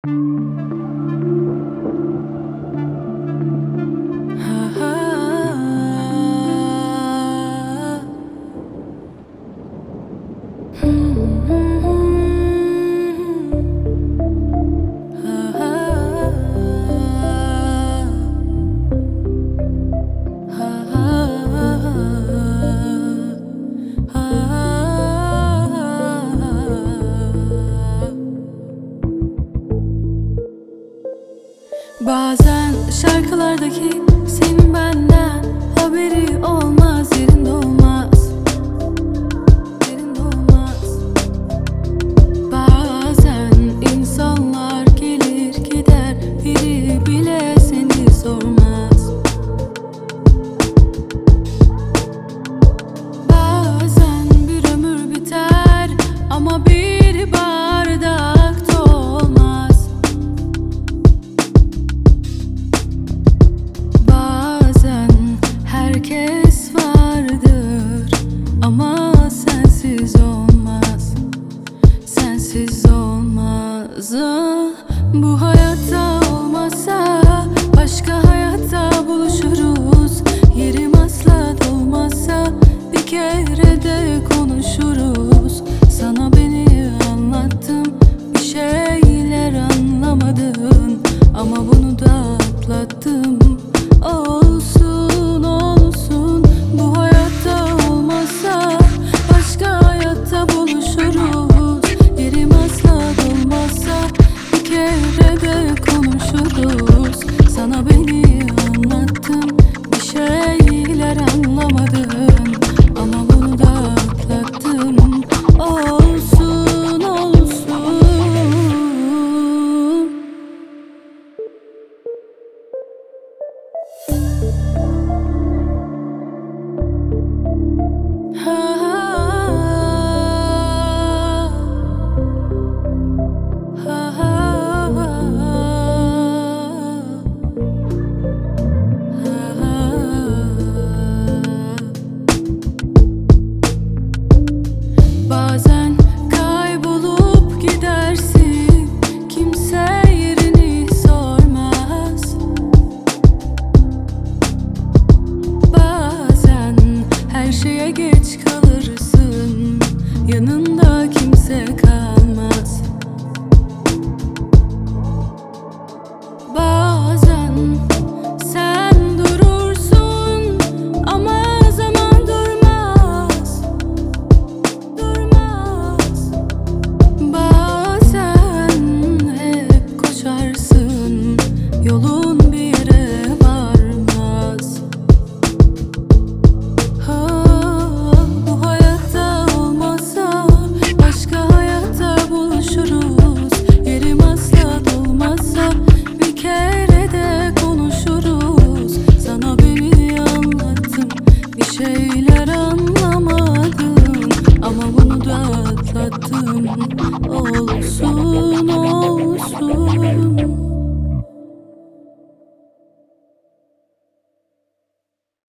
Bazen şarkılardaki senin benden haberi olmaz, yerinde olmaz, yerinde olmaz. Bazen insanlar gelir gider, biri bile seni sormaz. Bazen bir ömür biter ama bir bardakta olmaz. Herkes vardır ama sensiz olmaz, sensiz olmaz. Bu hayatta olmazsa başka hayatta buluşuruz. Yerim asla dolmazsa bir kere de konuşuruz. Sana beni anlattım, bir şeyler anlamadın ama bunu da atlattım. Olsun olsun, bu hayatta olmazsa başka hayatta buluşuruz. Yerim asla dolmazsa bir kere de konuşuruz. Sana beni anlattım, bir şeyler anlamadın ama bunu da atlattım. Olsun olsun. Bazen kaybolup gidersin, kimse yerini sormaz. Bazen her şeye geç kalırsın, yanında kimse kalmaz. Bazen sen durursun ama zaman durmaz, durmaz. Bazen hep koşarsın, yolun bir yere varmaz. Bu hayatta olmazsa başka hayatta buluşuruz. Yerim asla dolmazsa bir kere de konuşuruz. Sana beni anlattım, bir şeyler anlamadın ama bunu da atlattım. Olsun.